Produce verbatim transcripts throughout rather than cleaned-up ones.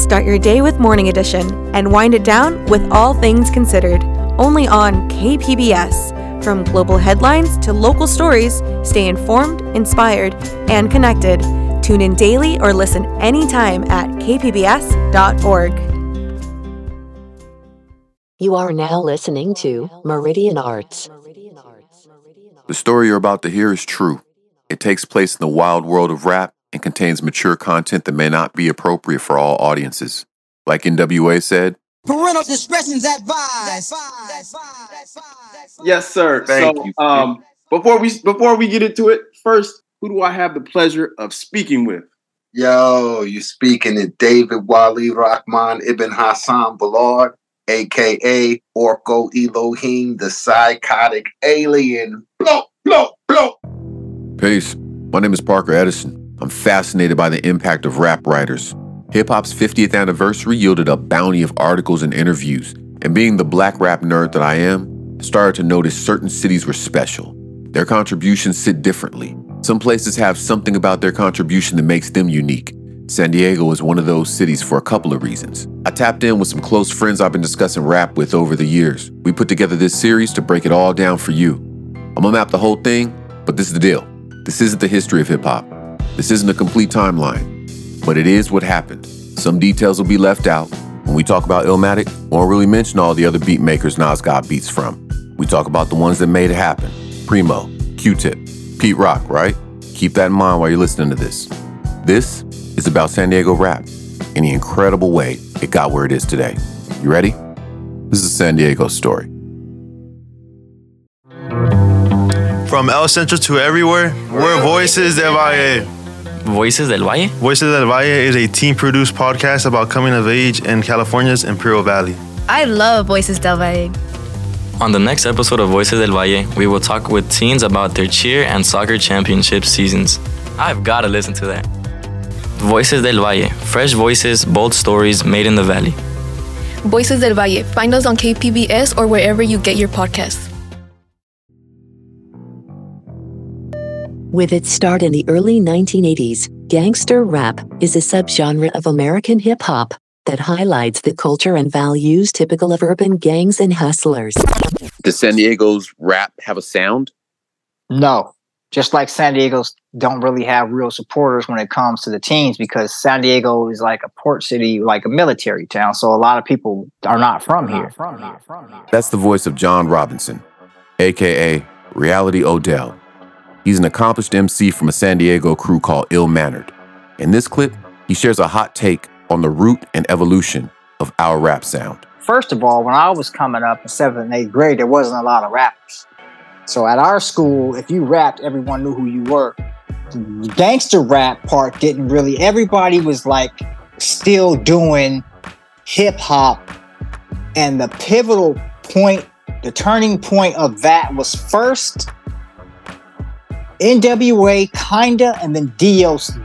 Start your day with Morning Edition and wind it down with All Things Considered, only on K P B S. From global headlines to local stories, stay informed, inspired, and connected. Tune in daily or listen anytime at k p b s dot org. You are now listening to Meridian Arts. The story you're about to hear is true. It takes place in the wild world of rap and contains mature content that may not be appropriate for all audiences. Like N W A said, parental discretion's advised. Yes, sir. Thank so, you. um, before we before we get into it, first, who do I have the pleasure of speaking with? Yo, you speaking to David Wali Rahman Ibn Hassan Ballard, a k a. Orko Elohim, the psychotic alien. Blow, blow, blow. Peace. My name is Parker Edison. I'm fascinated by the impact of rap writers. Hip-hop's fiftieth anniversary yielded a bounty of articles and interviews, and being the black rap nerd that I am, I started to notice certain cities were special. Their contributions sit differently. Some places have something about their contribution that makes them unique. San Diego is one of those cities for a couple of reasons. I tapped in with some close friends I've been discussing rap with over the years. We put together this series to break it all down for you. I'm gonna map the whole thing, but this is the deal. This isn't the history of hip-hop. This isn't a complete timeline, but it is what happened. Some details will be left out. When we talk about Illmatic, we won't really mention all the other beat makers Nas got beats from. We talk about the ones that made it happen. Primo, Q-Tip, Pete Rock, right? Keep that in mind while you're listening to this. This is about San Diego rap and the incredible way it got where it is today. You ready? This is a San Diego story. From El Centro to everywhere, we're Voices del Valle. Voices del Valle? Voices del Valle is a team-produced podcast about coming of age in California's Imperial Valley. I love Voices del Valle. On the next episode of Voices del Valle, we will talk with teens about their cheer and soccer championship seasons. I've got to listen to that. Voices del Valle, fresh voices, bold stories made in the valley. Voices del Valle. Find us on K P B S or wherever you get your podcasts. With its start in the early nineteen eighties, gangster rap is a subgenre of American hip-hop that highlights the culture and values typical of urban gangs and hustlers. Does San Diego's rap have a sound? No. Just like San Diego's don't really have real supporters when it comes to the teens, because San Diego is like a port city, like a military town. So a lot of people are not from here. That's the voice of John Robinson, a k a. Reality Odell. He's an accomplished M C from a San Diego crew called Ill Mannered. In this clip, he shares a hot take on the root and evolution of our rap sound. First of all, when I was coming up in seventh and eighth grade, there wasn't a lot of rappers. So at our school, if you rapped, everyone knew who you were. The gangster rap part didn't really, everybody was like still doing hip hop. And the pivotal point, the turning point of that was first N W A, kinda, and then D O C.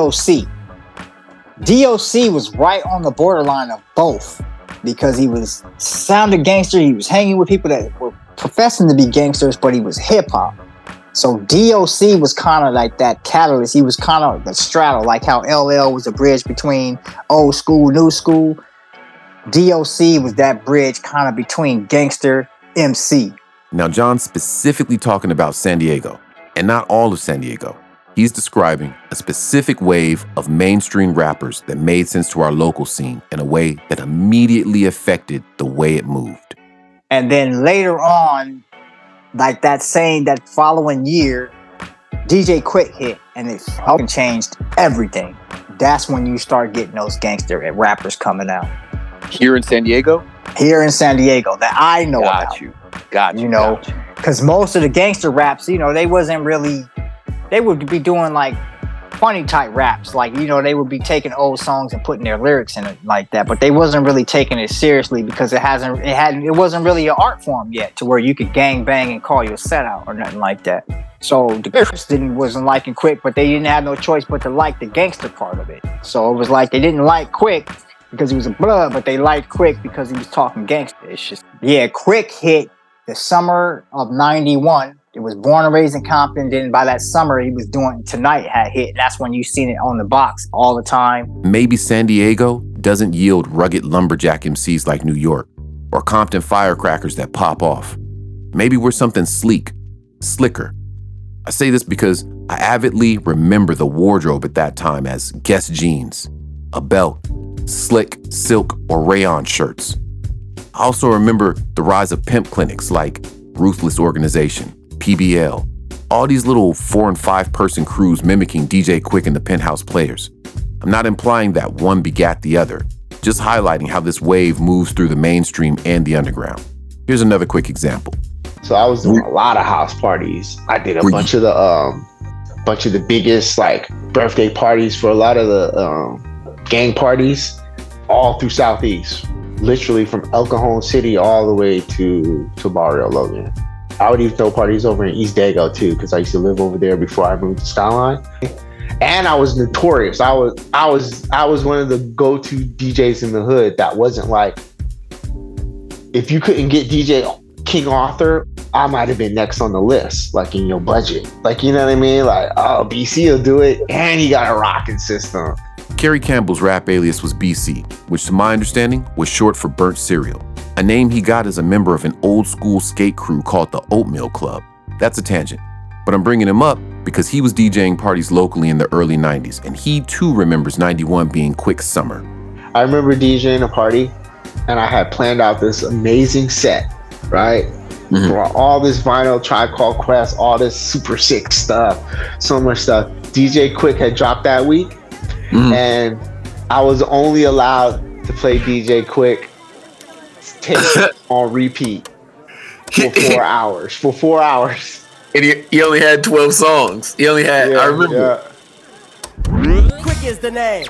D O C was right on the borderline of both, because he was sounded gangster. He was hanging with people that were professing to be gangsters, but he was hip hop. So D O C was kind of like that catalyst. He was kind of the straddle, like how L L was a bridge between old school, new school. D O C was that bridge kind of between gangster, M C. Now, John's specifically talking about San Diego, and not all of San Diego. He's describing a specific wave of mainstream rappers that made sense to our local scene in a way that immediately affected the way it moved. And then later on, like that same, that following year, D J Quick hit, and it fucking changed everything. That's when you start getting those gangster rappers coming out. Here in San Diego? Here in San Diego, that I know got about. You. Got you. You know, because most of the gangster raps, you know, they wasn't really, they would be doing like funny type raps. Like, you know, they would be taking old songs and putting their lyrics in it like that, but they wasn't really taking it seriously because it hasn't, it hadn't, it wasn't really an art form yet to where you could gang bang and call you a set out or nothing like that. So the Crips didn't, wasn't liking Quick, but they didn't have no choice but to like the gangster part of it. So it was like they didn't like Quick because he was a blood, but they liked Quick because he was talking gangster. It's just, yeah, Quick hit the summer of ninety-one. It was Born and Raised in Compton. Then by that summer, he was doing Tonight had hit. That's when you seen it on the box all the time. Maybe San Diego doesn't yield rugged lumberjack M Cs like New York, or Compton firecrackers that pop off. Maybe we're something sleek, slicker. I say this because I avidly remember the wardrobe at that time as Guess jeans, a belt, slick silk or rayon shirts. I also remember the rise of pimp clinics like Ruthless Organization, P B L, all these little four and five person crews mimicking D J Quik and the Penthouse Players. I'm not implying that one begat the other, just highlighting how this wave moves through the mainstream and the underground. Here's another quick example. So I was doing a lot of house parties. I did a Were bunch you- of the um, bunch of the biggest like birthday parties for a lot of the um, gang parties, all through Southeast. Literally from El Cajon City all the way to to Barrio Logan. I would even throw parties over in East Dago too, because I used to live over there before I moved to Skyline. And I was notorious. I was I was I was one of the go-to D Js in the hood that wasn't like, if you couldn't get D J King Arthur, I might have been next on the list, like in your budget. Like, you know what I mean? Like, oh, B C will do it, and he got a rocking system. Kerry Campbell's rap alias was B C, which to my understanding was short for Burnt Cereal, a name he got as a member of an old school skate crew called the Oatmeal Club. That's a tangent, but I'm bringing him up because he was DJing parties locally in the early nineties, and he too remembers ninety-one being Quick's summer. I remember DJing a party, and I had planned out this amazing set, right? Mm-hmm. For all this vinyl, Tribe Called Quest, all this super sick stuff, so much stuff. D J Quik had dropped that week, mm-hmm. and I was only allowed to play D J Quik tape on repeat for four hours. For four hours. And he, he only had twelve songs. He only had, yeah, I remember. Yeah. Quik is the name.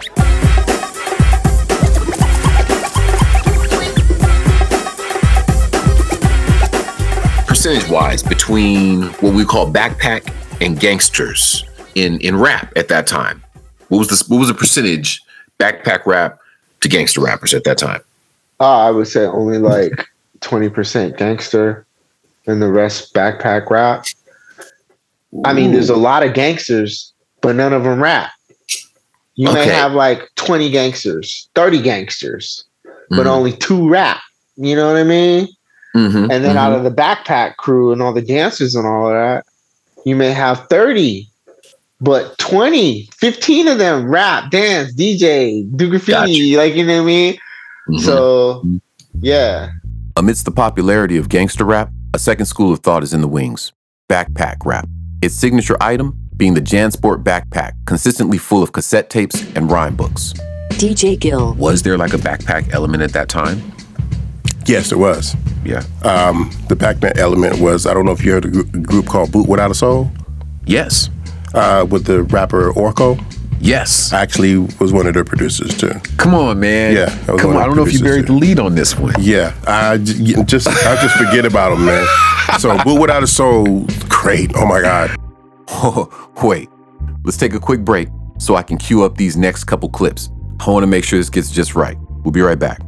Percentage-wise, between what we call backpack and gangsters in, in rap at that time, what was the what was the percentage backpack rap to gangster rappers at that time? Uh, I would say only like twenty percent gangster, and the rest backpack rap. I mean, there's a lot of gangsters, but none of them rap. You Okay. may have like twenty gangsters, thirty gangsters, but Mhm. only two rap. You know what I mean? Mm-hmm. And then out of the backpack crew and all the dancers and all of that, you may have thirty, but twenty, fifteen of them rap, dance, D J, do graffiti, like, you know what I mean? Mm-hmm. So, yeah. Amidst the popularity of gangster rap, a second school of thought is in the wings: backpack rap. Its signature item being the JanSport backpack, consistently full of cassette tapes and rhyme books. D J Gill. Was there like a backpack element at that time? Yes, there was. Yeah. Um, the backpack element was, I don't know if you heard a gr- group called Boot Without a Soul? Yes. Uh, with the rapper Orko? Yes. I actually was one of their producers too. Come on, man. Yeah. I was Come one on. of I don't the know if you producers, buried too. the lead on this one. Yeah, I j- just I just forget about them, man. So Boot Without a Soul, great. Oh my God. Wait, let's take a quick break so I can cue up these next couple clips. I want to make sure this gets just right. We'll be right back.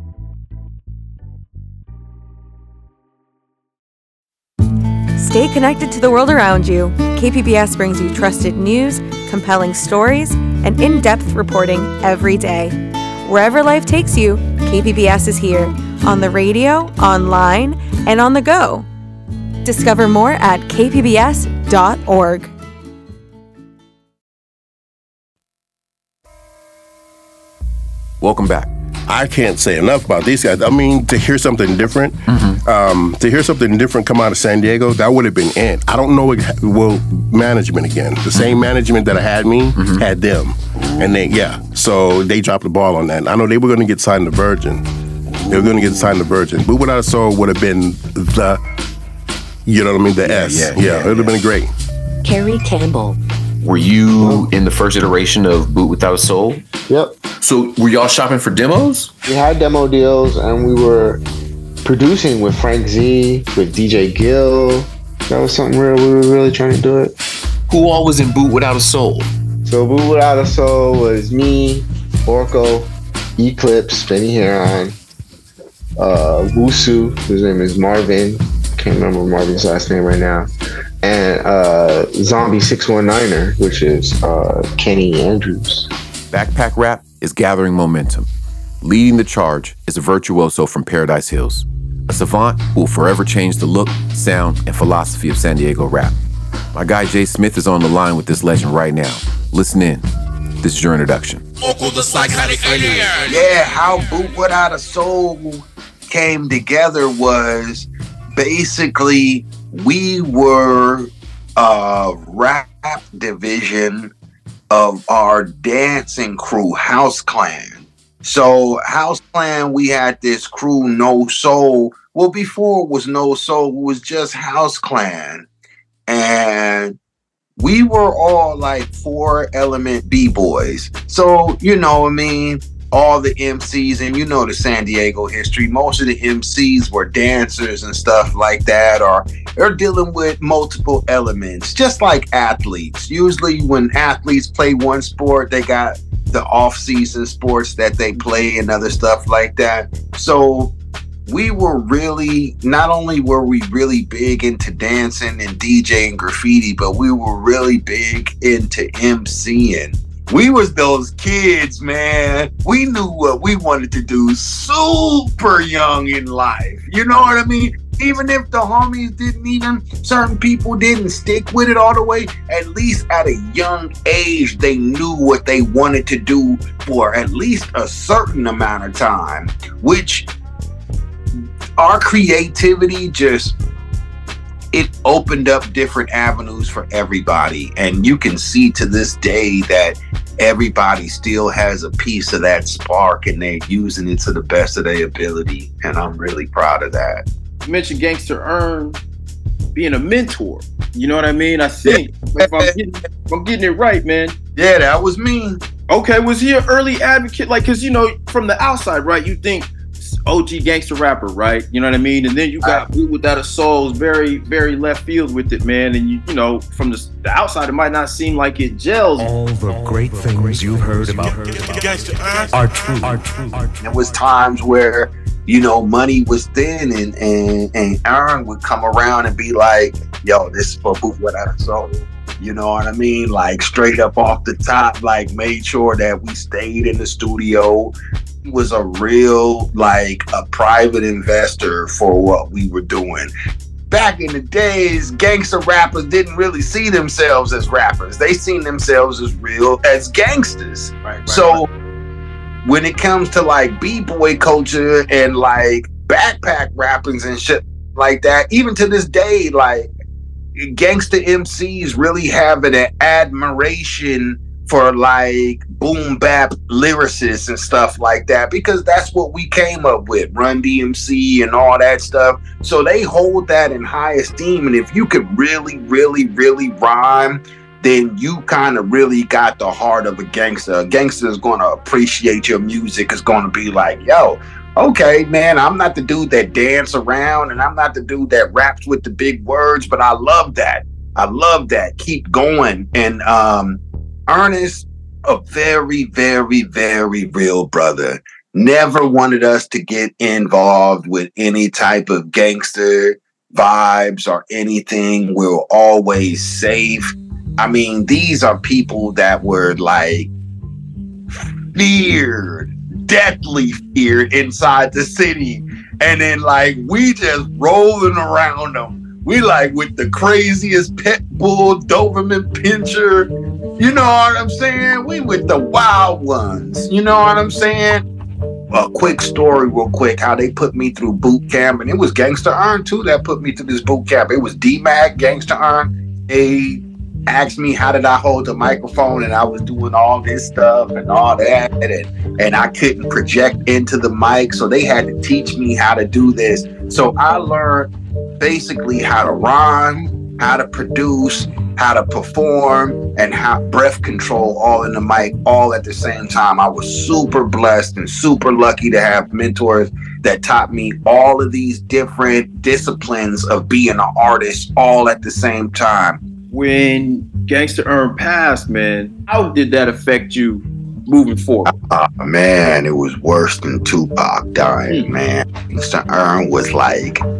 Stay connected to the world around you. K P B S brings you trusted news, compelling stories, and in-depth reporting every day. Wherever life takes you, K P B S is here, on the radio, online, and on the go. Discover more at k p b s dot org. Welcome back. I can't say enough about these guys. I mean, to hear something different, Mm-hmm. um, to hear something different come out of San Diego, that would have been it. I don't know, what- well, management again. The same management that had me Mm-hmm. had them. And they, yeah, so they dropped the ball on that. I know they were going to get signed to Virgin. They were going to get signed to Virgin. But Without a Soul would have been the, you know what I mean, the Yeah, S. yeah, Yeah, yeah, it would have yeah. been great. Kerry Campbell. Were you in the first iteration of Boot Without a Soul? Yep. So were y'all shopping for demos? We had demo deals, and we were producing with Frank Z, with D J Gill. That was something real. We were really trying to do it. Who all was in Boot Without a Soul? So Boot Without a Soul was me, Orko, Eclipse, Benny Heron, uh, Wusu, whose name is Marvin. Can't remember Marvin's last name right now. And uh, Zombie six one niner, which is uh, Kenny Andrews. Backpack rap is gathering momentum. Leading the charge is a virtuoso from Paradise Hills, a savant who will forever change the look, sound, and philosophy of San Diego rap. My guy Jay Smith is on the line with this legend right now. Listen in. This is your introduction. Yeah, how Boot Without a Soul came together was basically we were a rap division of our dancing crew, House Clan. So House Clan, we had this crew, No Soul. Well, before it was No Soul, it was just House Clan. And we were all like four element B-boys. So, you know what I mean? All the M Cs, and you know the San Diego history, most of the M Cs were dancers and stuff like that, or they're dealing with multiple elements, just like athletes. Usually when athletes play one sport, they got the off-season sports that they play and other stuff like that. So we were really, not only were we really big into dancing and DJing graffiti, but we were really big into MCing. We was those kids, man. We knew what we wanted to do super young in life. You know what I mean? Even if the homies didn't even, certain people didn't stick with it all the way, at least at a young age, they knew what they wanted to do for at least a certain amount of time, which our creativity just, it opened up different avenues for everybody. And you can see to this day that everybody still has a piece of that spark and they're using it to the best of their ability. And I'm really proud of that. You mentioned Gangsta Earn being a mentor. You know what I mean? I think if, I'm getting, if I'm getting it right, man. Yeah, that was me. Okay, was he an early advocate? Like, because, you know, from the outside, right, you think O G gangster rapper, right? You know what I mean? And then you got Boot Without a Soul, very, very left field with it, man. And, you you know, from the, the outside, it might not seem like it gels. All the great things you've heard about are true. Are true. There was times where, you know, money was thin, and and and Aaron would come around and be like, yo, this is for Boot Without a Soul. You know what I mean? Like straight up off the top, like made sure that we stayed in the studio. He was a real, like a private investor for what we were doing. Back in the days, gangster rappers didn't really see themselves as rappers. They seen themselves as real, as gangsters. Right, right, so right. When it comes to like b-boy culture and like backpack rappings and shit like that, even to this day, like gangster M Cs really have an admiration for like boom bap lyricists and stuff like that, because that's what we came up with, Run D M C and all that stuff. So they hold that in high esteem. And if you could really, really, really rhyme, then you kind of really got the heart of a gangster. A gangster is going to appreciate your music. It's going to be like, yo, okay, man, I'm not the dude that dance around and I'm not the dude that raps with the big words, but I love that. I love that. Keep going. And um, Ernest, a very, very, very real brother. Never wanted us to get involved with any type of gangster vibes or anything. We were always safe. I mean, these are people that were like feared, deathly feared inside the city. And then like we just rolling around them. We like with the craziest pit bull, Doberman Pinscher. You know what I'm saying? We with the wild ones. You know what I'm saying? A quick story real quick, how they put me through boot camp. And it was Gangsta Earn too that put me through this boot camp. It was D-Mac, Gangsta Earn. They asked me how did I hold the microphone, and I was doing all this stuff and all that, and, and I couldn't project into the mic, so they had to teach me how to do this. So I learned basically how to rhyme, how to produce, how to perform, and how breath control all in the mic all at the same time. I was super blessed and super lucky to have mentors that taught me all of these different disciplines of being an artist all at the same time. When Gangsta Earn passed, man, how did that affect you moving forward? Uh, man, it was worse than Tupac dying, man. Gangsta Earn was like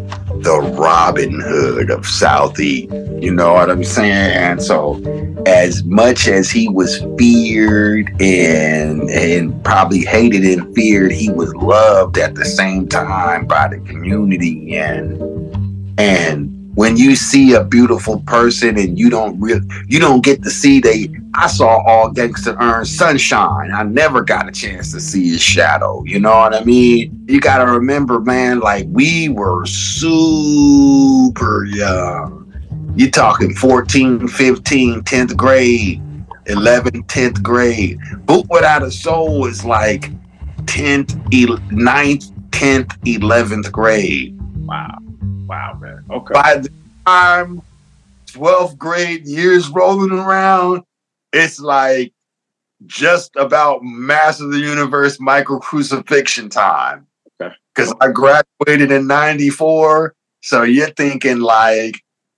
the Robin Hood of Southeast. You know what I'm saying? And so, as much as he was feared and and probably hated and feared, he was loved at the same time by the community. And and when you see a beautiful person and you don't really, you don't get to see they. I saw All Gangsta earn sunshine. I never got a chance to see his shadow. You know what I mean? You got to remember, man, like we were super young. You're talking fourteen, fifteen, tenth grade, eleventh, tenth grade. Boot Without a Soul is like tenth, ninth, tenth, eleventh grade. Wow. Wow, man. Okay. By the time twelfth grade years rolling around, it's like just about Master of the Universe micro crucifixion time. Okay. Because I graduated in ninety-four. So you're thinking like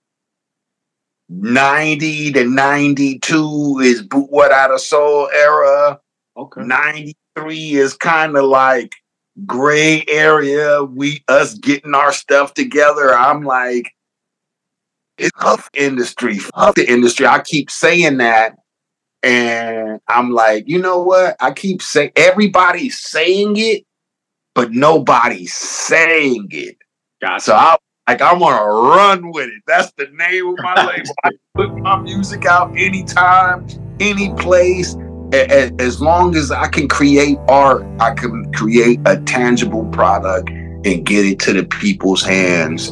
ninety to ninety-two is Boot Without a Soul era. Okay. ninety-three is kind of like gray area. We us getting our stuff together. I'm like, it's tough industry. Fuck the industry. I keep saying that. And I'm like, you know what? I keep saying everybody's saying it, but nobody's saying it. Gotcha. So I like I'm gonna run with it. That's the name of my label. I put my music out anytime, any place. As long as I can create art, I can create a tangible product and get it to the people's hands.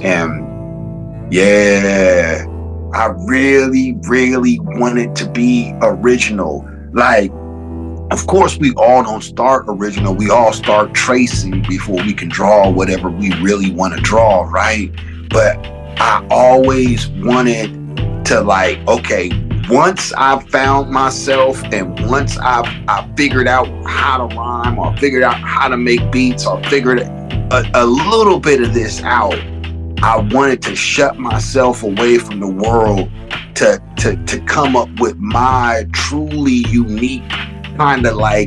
And yeah, I really, really wanted to be original. Like, of course, we all don't start original. We all start tracing before we can draw whatever we really want to draw, right? But I always wanted to, like, okay, once I found myself and once I I figured out how to rhyme or figured out how to make beats or figured a, a little bit of this out, I wanted to shut myself away from the world to to to come up with my truly unique kind of like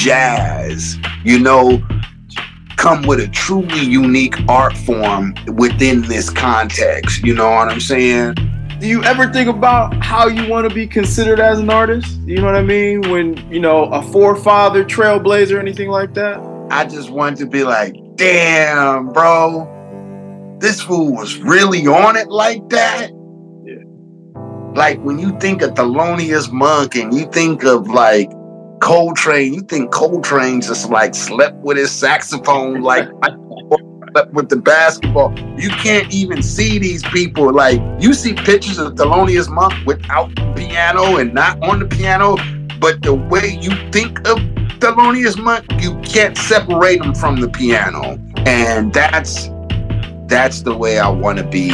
jazz, you know, come with a truly unique art form within this context. You know what I'm saying? Do you ever think about how you want to be considered as an artist? You know what I mean? When, you know, a forefather, trailblazer, anything like that? I just wanted to be like, damn, bro, this fool was really on it like that. Yeah. Like when you think of Thelonious Monk and you think of like Coltrane, you think Coltrane just like slept with his saxophone, like slept with the basketball. You can't even see these people. Like you see pictures of Thelonious Monk without the piano and not on the piano, but the way you think of Thelonious Monk, you can't separate him from the piano. And that's that's the way I want to be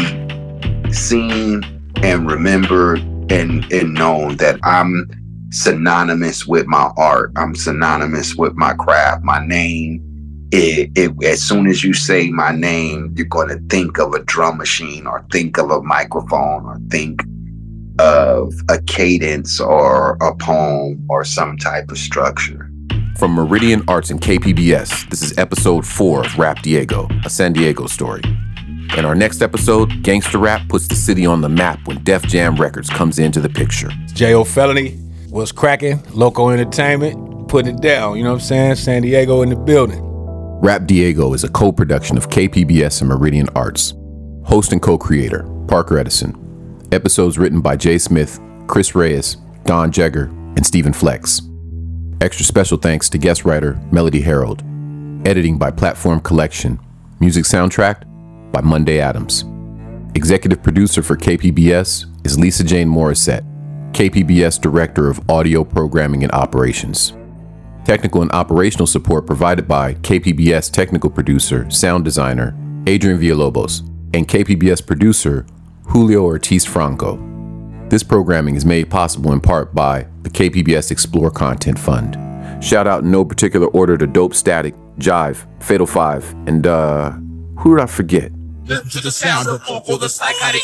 seen and remembered and, and known, that I'm synonymous with my art. I'm synonymous with my craft, my name. It, it, as soon as you say my name, you're going to think of a drum machine or think of a microphone or think of a cadence or a poem or some type of structure. From Meridian Arts and K P B S, this is episode four of Rap Diego, a San Diego story. In our next episode, Gangsta Rap puts the city on the map when Def Jam Records comes into the picture. J O Felony was cracking, Loco Entertainment, putting it down, you know what I'm saying? San Diego in the building. Rap Diego is a co-production of K P B S and Meridian Arts. Host and co-creator, Parker Edison. Episodes written by Jay Smith, Chris Reyes, Don Jegger, and Stephen Flex. Extra special thanks to guest writer Melody Harold. Editing by Platform Collection. Music soundtrack by Monday Adams. Executive producer for K P B S is Lisa Jane Morissette, K P B S Director of Audio Programming and Operations. Technical and operational support provided by K P B S technical producer, sound designer, Adrian Villalobos, and K P B S producer, Julio Ortiz Franco. This programming is made possible in part by the K P B S Explore Content Fund. Shout out in no particular order to Dope Static, Jive, Fatal Five, and uh, who did I forget? Listen to the sound of all the psychotic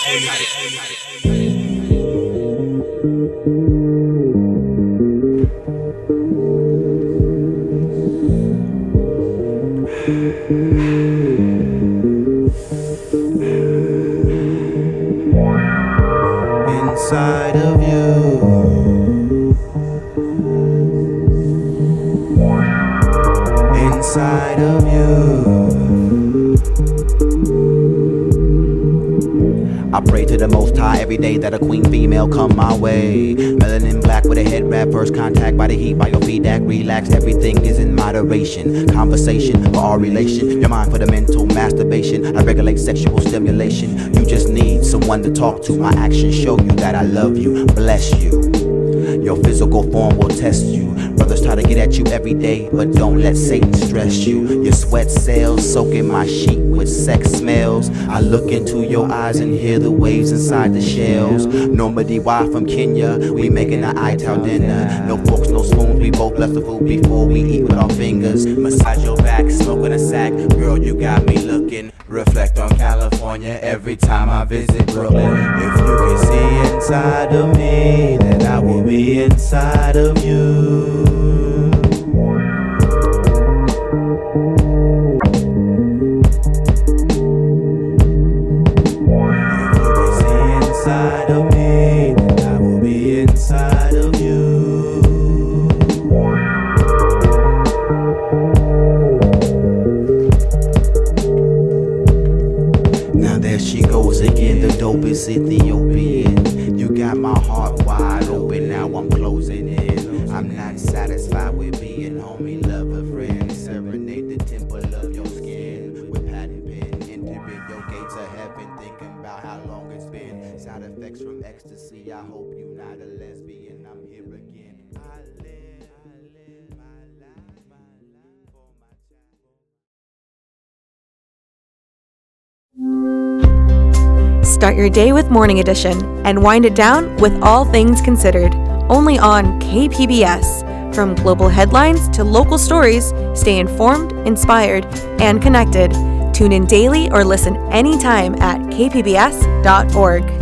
Yeah. inside of you. Inside of you. I pray to the Most High every day that a queen female come my way. Melanin black with a head wrap, first contact by the heat, by your feedback, relax. Everything is in moderation. Conversation for our relation. Your mind for the mental masturbation. I regulate sexual stimulation. You just need someone to talk to. My actions show you that I love you. Bless you. Your physical form will test you. Brothers try to get at you every day, but don't let Satan stress you. Your sweat cells soaking my sheet with sex smells. I look into your eyes and hear the waves inside the shells. Normally why from Kenya, we making an I-town dinner. No forks, no spoons, we both bless the food before we eat with our fingers. Massage your back, smoking a sack. Girl, you got me looking. Reflect on California every time I visit Brooklyn. If you can see inside of me, then I will be inside of you. If you can see inside of me, then I will be inside of you. Now there she goes again, the dopest Ethiopian. You got my heart wide open, now I'm closing in. I'm not satisfied with being homie, lover, friend. Serenade the temple of your skin with pad and pen. Entering your gates of heaven, thinking about how long it's been. Side effects from ecstasy, I hope you're not a lesbian. I'm here again. I live, I live my life, my life for my child. Start your day with Morning Edition and wind it down with All Things Considered, only on K P B S. From global headlines to local stories, stay informed, inspired, and connected. Tune in daily or listen anytime at k p b s dot org.